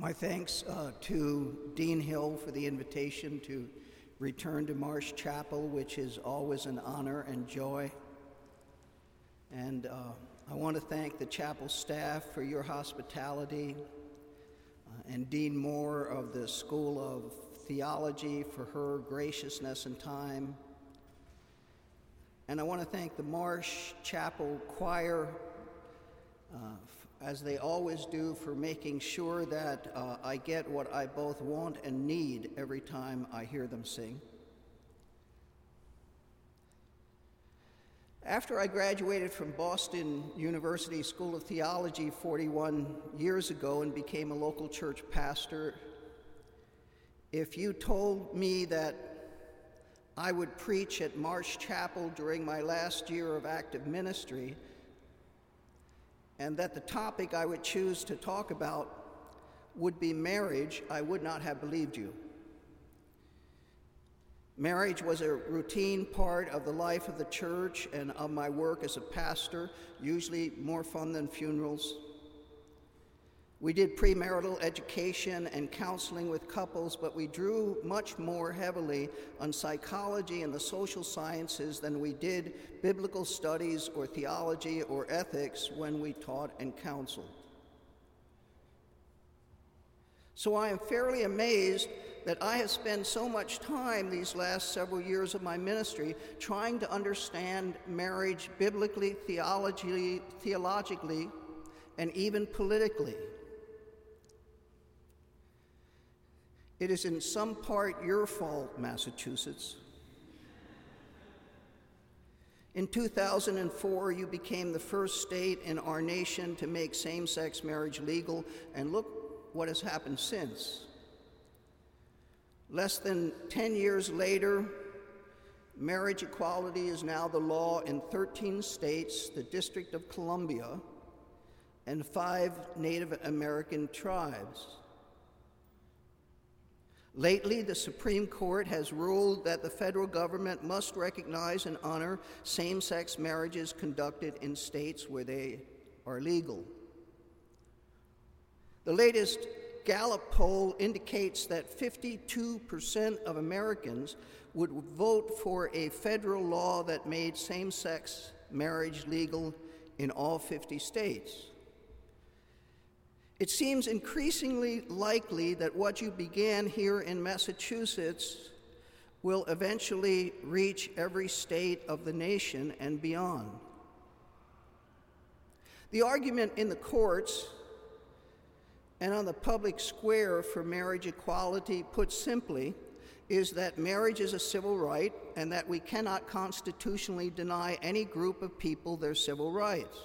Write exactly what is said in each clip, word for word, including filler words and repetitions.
My thanks uh, to Dean Hill for the invitation to return to Marsh Chapel, which is always an honor and joy. And uh, I want to thank the chapel staff for your hospitality, uh, and Dean Moore of the School of Theology for her graciousness and time. And I want to thank the Marsh Chapel Choir, uh, as they always do, for making sure that uh, I get what I both want and need every time I hear them sing. After I graduated from Boston University School of Theology forty-one years ago and became a local church pastor, if you told me that I would preach at Marsh Chapel during my last year of active ministry, and that the topic I would choose to talk about would be marriage, I would not have believed you. Marriage was a routine part of the life of the church and of my work as a pastor, usually more fun than funerals. We did premarital education and counseling with couples, but we drew much more heavily on psychology and the social sciences than we did biblical studies or theology or ethics when we taught and counseled. So I am fairly amazed that I have spent so much time these last several years of my ministry trying to understand marriage biblically, theologically, theologically, and even politically. It is in some part your fault, Massachusetts. In two thousand four, you became the first state in our nation to make same-sex marriage legal, and look what has happened since. Less than ten years later, marriage equality is now the law in thirteen states, the District of Columbia, and five Native American tribes. Lately, the Supreme Court has ruled that the federal government must recognize and honor same-sex marriages conducted in states where they are legal. The latest Gallup poll indicates that fifty-two percent of Americans would vote for a federal law that made same-sex marriage legal in all fifty states. It seems increasingly likely that what you began here in Massachusetts will eventually reach every state of the nation and beyond. The argument in the courts and on the public square for marriage equality, put simply, is that marriage is a civil right and that we cannot constitutionally deny any group of people their civil rights.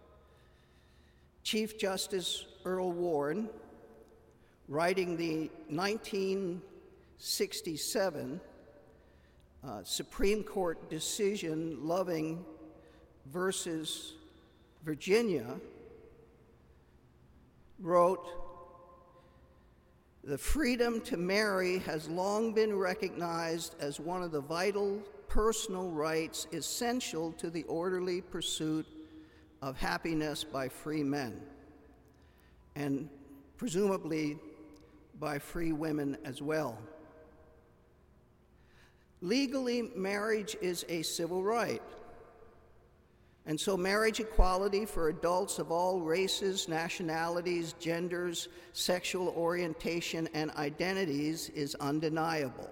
Chief Justice Earl Warren, writing the nineteen sixty-seven uh, Supreme Court decision Loving versus Virginia, wrote, "The freedom to marry has long been recognized as one of the vital personal rights essential to the orderly pursuit of happiness by free men, and presumably by free women as well. Legally, marriage is a civil right, and so marriage equality for adults of all races, nationalities, genders, sexual orientation, and identities is undeniable.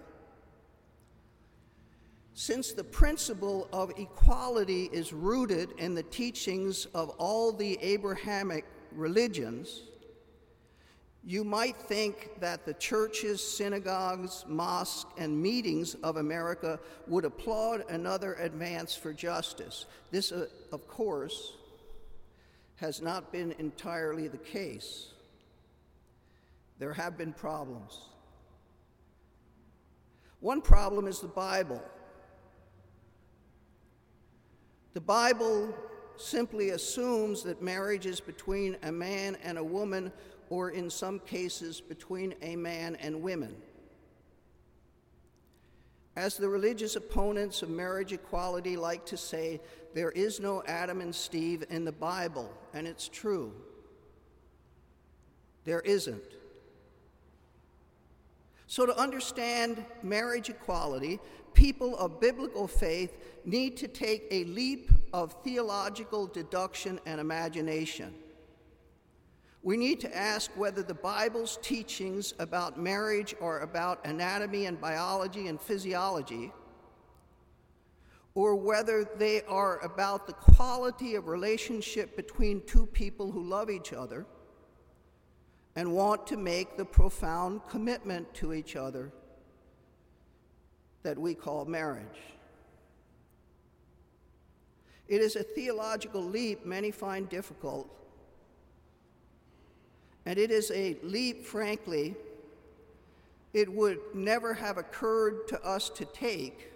Since the principle of equality is rooted in the teachings of all the Abrahamic religions, you might think that the churches, synagogues, mosques, and meetings of America would applaud another advance for justice. This, uh, of course, has not been entirely the case. There have been problems. One problem is the Bible. The Bible simply assumes that marriage is between a man and a woman, or in some cases, between a man and women. As the religious opponents of marriage equality like to say, there is no Adam and Steve in the Bible, and it's true. There isn't. So to understand marriage equality, people of biblical faith need to take a leap of theological deduction and imagination. We need to ask whether the Bible's teachings about marriage are about anatomy and biology and physiology, or whether they are about the quality of relationship between two people who love each other and want to make the profound commitment to each other that we call marriage. It is a theological leap many find difficult, and it is a leap, frankly, it would never have occurred to us to take,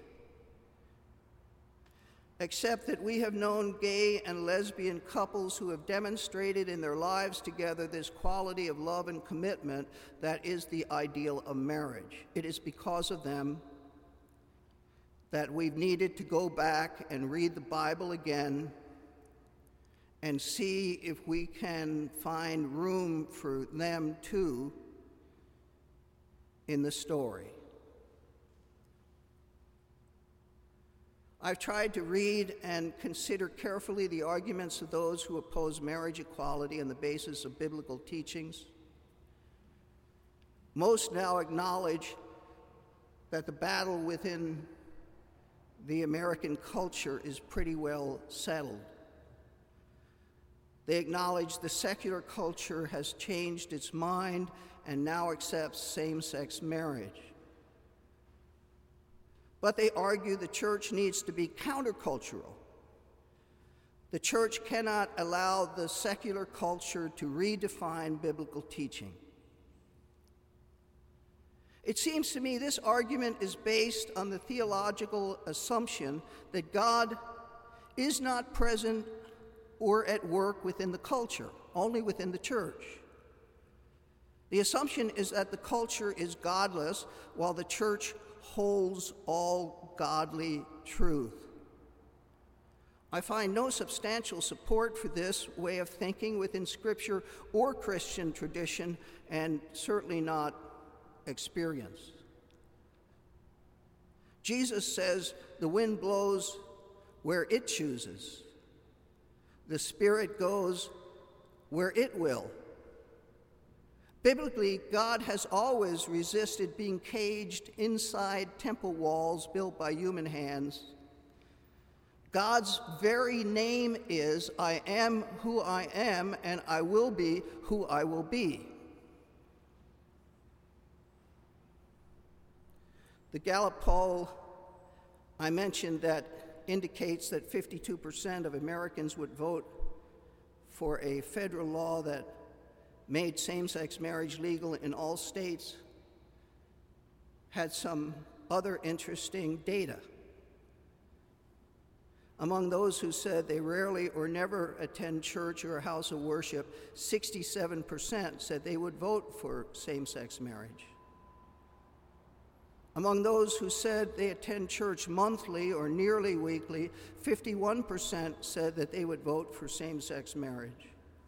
except that we have known gay and lesbian couples who have demonstrated in their lives together this quality of love and commitment that is the ideal of marriage. It is because of them that we've needed to go back and read the Bible again and see if we can find room for them too in the story. I've tried to read and consider carefully the arguments of those who oppose marriage equality on the basis of biblical teachings. Most now acknowledge that the battle within the American culture is pretty well settled. They acknowledge the secular culture has changed its mind and now accepts same-sex marriage. But they argue the church needs to be countercultural. The church cannot allow the secular culture to redefine biblical teaching. It seems to me this argument is based on the theological assumption that God is not present or at work within the culture, only within the church. The assumption is that the culture is godless while the church holds all godly truth. I find no substantial support for this way of thinking within Scripture or Christian tradition, and certainly not experience. Jesus says the wind blows where it chooses. The Spirit goes where it will. Biblically, God has always resisted being caged inside temple walls built by human hands. God's very name is, I am who I am, and I will be who I will be. The Gallup poll I mentioned that indicates that fifty-two percent of Americans would vote for a federal law that made same-sex marriage legal in all states had some other interesting data. Among those who said they rarely or never attend church or a house of worship, sixty-seven percent said they would vote for same-sex marriage. Among those who said they attend church monthly or nearly weekly, fifty-one percent said that they would vote for same-sex marriage.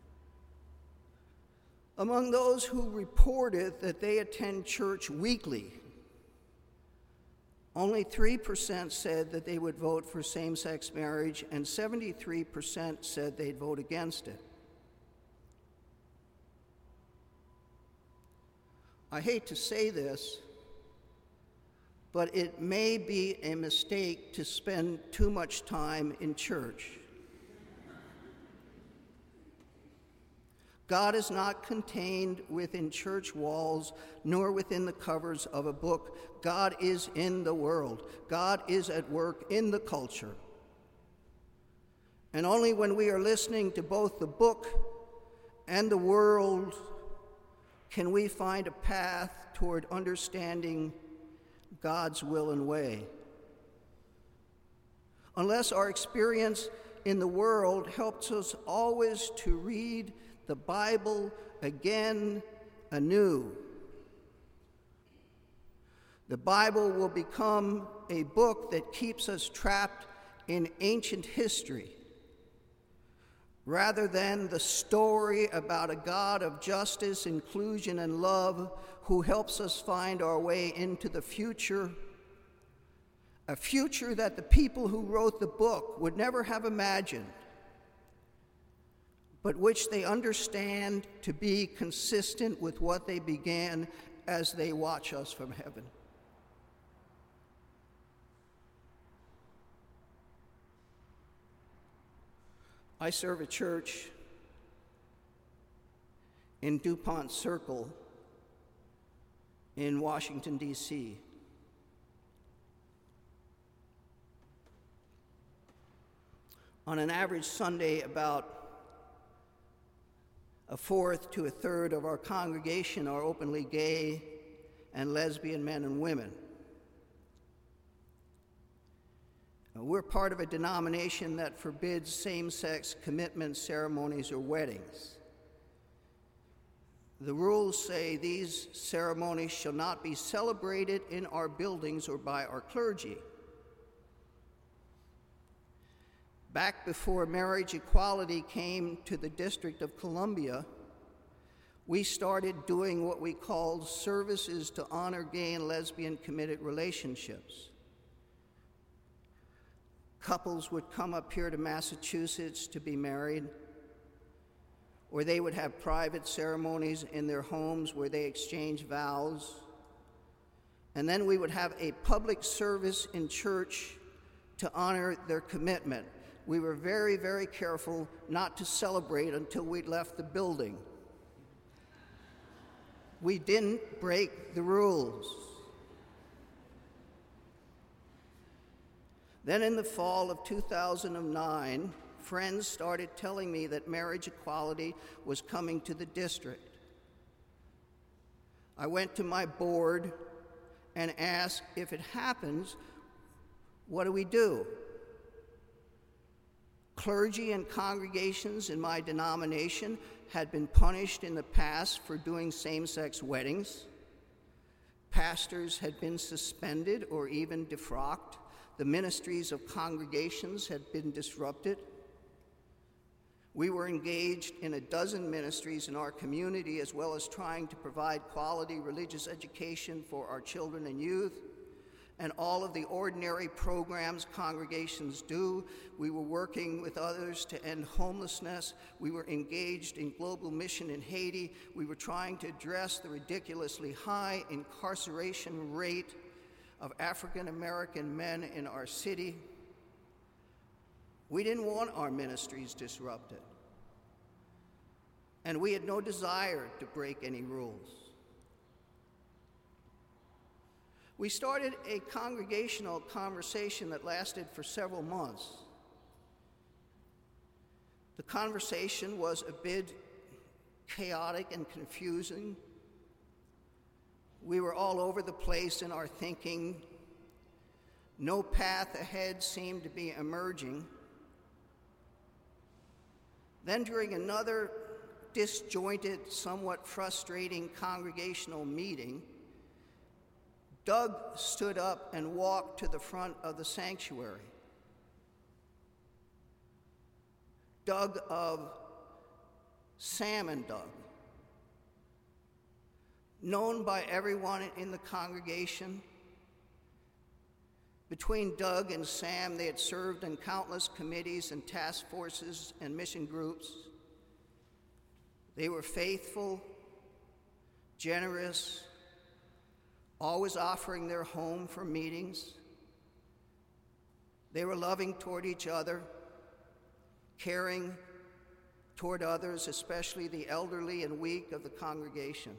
Among those who reported that they attend church weekly, only three percent said that they would vote for same-sex marriage, and seventy-three percent said they'd vote against it. I hate to say this, but it may be a mistake to spend too much time in church. God is not contained within church walls, nor within the covers of a book. God is in the world. God is at work in the culture. And only when we are listening to both the book and the world can we find a path toward understanding God's will and way. Unless our experience in the world helps us always to read the Bible again anew, the Bible will become a book that keeps us trapped in ancient history, rather than the story about a God of justice, inclusion, and love who helps us find our way into the future, a future that the people who wrote the book would never have imagined, but which they understand to be consistent with what they began as they watch us from heaven. I serve a church in DuPont Circle in Washington, D C On an average Sunday, about a fourth to a third of our congregation are openly gay and lesbian men and women. We're part of a denomination that forbids same-sex commitment ceremonies or weddings. The rules say these ceremonies shall not be celebrated in our buildings or by our clergy. Back before marriage equality came to the District of Columbia, we started doing what we called services to honor gay and lesbian committed relationships. Couples would come up here to Massachusetts to be married, or they would have private ceremonies in their homes where they exchange vows. And then we would have a public service in church to honor their commitment. We were very, very careful not to celebrate until we'd left the building. We didn't break the rules. Then in the fall of two thousand nine, friends started telling me that marriage equality was coming to the district. I went to my board and asked, if it happens, what do we do? Clergy and congregations in my denomination had been punished in the past for doing same-sex weddings. Pastors had been suspended or even defrocked. The ministries of congregations had been disrupted. We were engaged in a dozen ministries in our community, as well as trying to provide quality religious education for our children and youth, and all of the ordinary programs congregations do. We were working with others to end homelessness. We were engaged in global mission in Haiti. We were trying to address the ridiculously high incarceration rate of African American men in our city. We didn't want our ministries disrupted, and we had no desire to break any rules. We started a congregational conversation that lasted for several months. The conversation was a bit chaotic and confusing. We were all over the place in our thinking. No path ahead seemed to be emerging. Then, during another disjointed, somewhat frustrating congregational meeting, Doug stood up and walked to the front of the sanctuary. Doug of Sam and Doug, known by everyone in the congregation. Between Doug and Sam, they had served in countless committees and task forces and mission groups. They were faithful, generous, always offering their home for meetings. They were loving toward each other, caring toward others, especially the elderly and weak of the congregation.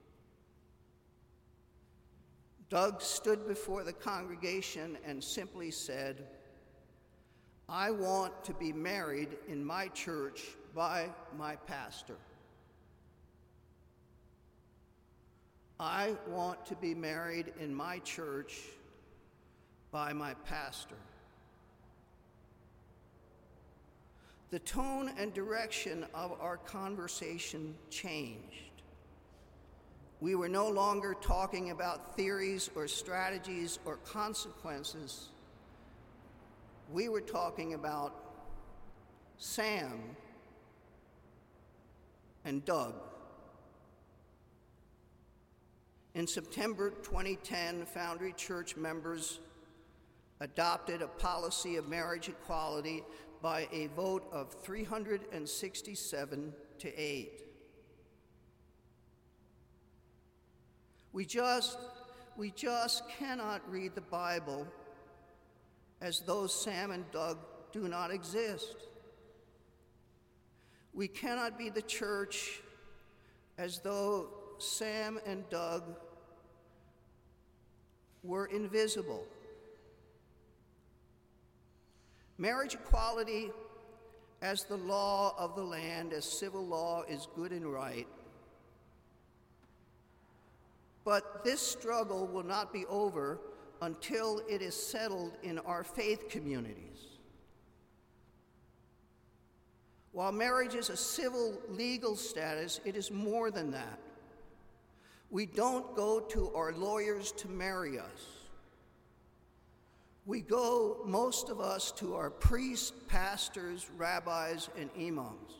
Doug stood before the congregation and simply said, "I want to be married in my church by my pastor. I want to be married in my church by my pastor." The tone and direction of our conversation changed. We were no longer talking about theories or strategies or consequences. We were talking about Sam and Doug. In September twenty ten, Foundry Church members adopted a policy of marriage equality by a vote of three hundred sixty-seven to eight. We just, we just cannot read the Bible as though Sam and Doug do not exist. We cannot be the church as though Sam and Doug were invisible. Marriage equality as the law of the land, as civil law, is good and right. But this struggle will not be over until it is settled in our faith communities. While marriage is a civil legal status, it is more than that. We don't go to our lawyers to marry us. We go, most of us, to our priests, pastors, rabbis, and imams.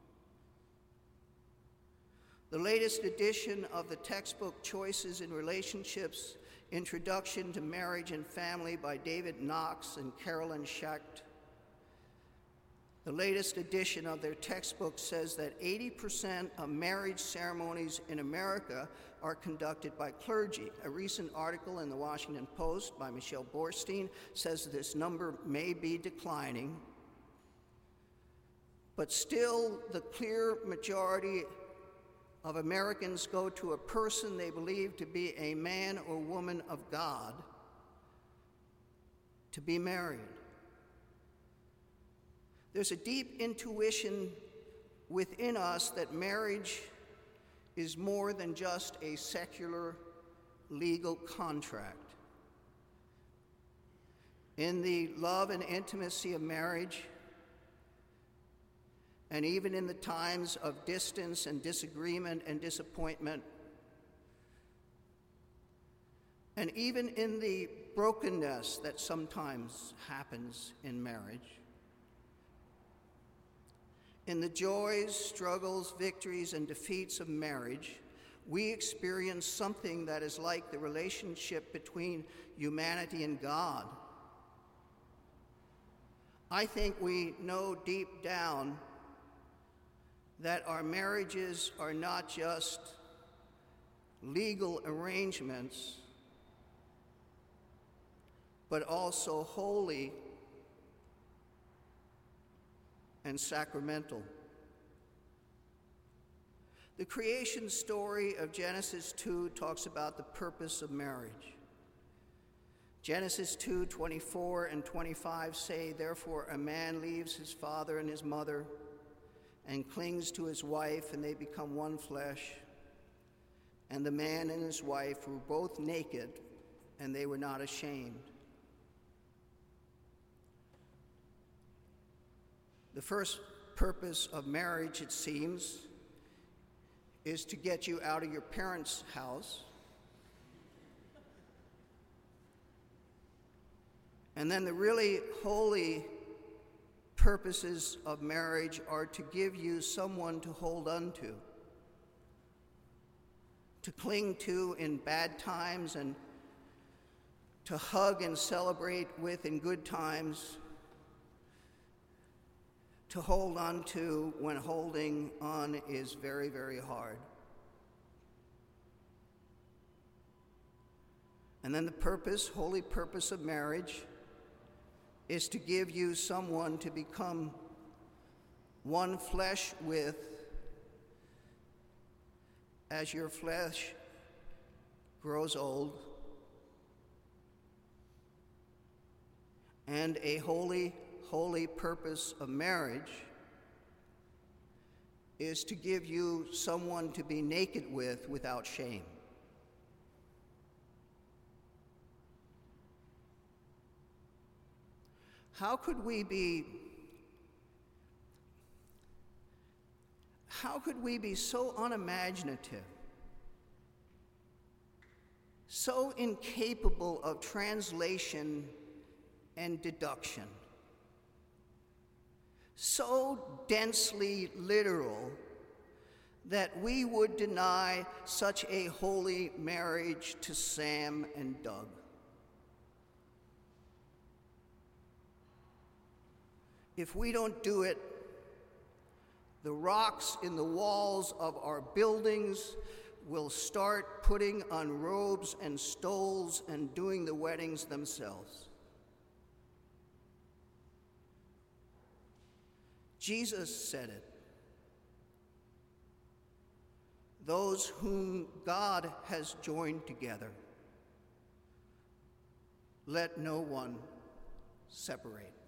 The latest edition of the textbook Choices in Relationships, Introduction to Marriage and Family by David Knox and Carolyn Schacht. The latest edition of their textbook says that eighty percent of marriage ceremonies in America are conducted by clergy. A recent article in the Washington Post by Michelle Borstein says that this number may be declining, but still the clear majority of Americans go to a person they believe to be a man or woman of God to be married. There's a deep intuition within us that marriage is more than just a secular legal contract. In the love and intimacy of marriage, and even in the times of distance and disagreement and disappointment, and even in the brokenness that sometimes happens in marriage, in the joys, struggles, victories, and defeats of marriage, we experience something that is like the relationship between humanity and God. I think we know deep down that our marriages are not just legal arrangements, but also holy and sacramental. The creation story of Genesis two talks about the purpose of marriage. Genesis two twenty-four and twenty-five say, "Therefore a man leaves his father and his mother and clings to his wife, and they become one flesh. And the man and his wife were both naked, and they were not ashamed." The first purpose of marriage, it seems, is to get you out of your parents' house. And then the really holy purposes of marriage are to give you someone to hold on to, to cling to in bad times, and to hug and celebrate with in good times, to hold on to when holding on is very, very hard. And then the purpose, holy purpose of marriage is to give you someone to become one flesh with as your flesh grows old. And a holy holy purpose of marriage is to give you someone to be naked with without shame. How could we be how could we be so unimaginative, so incapable of translation and deduction, so densely literal that we would deny such a holy marriage to Sam and Doug. If we don't do it, the rocks in the walls of our buildings will start putting on robes and stoles and doing the weddings themselves. Jesus said it. Those whom God has joined together, let no one separate.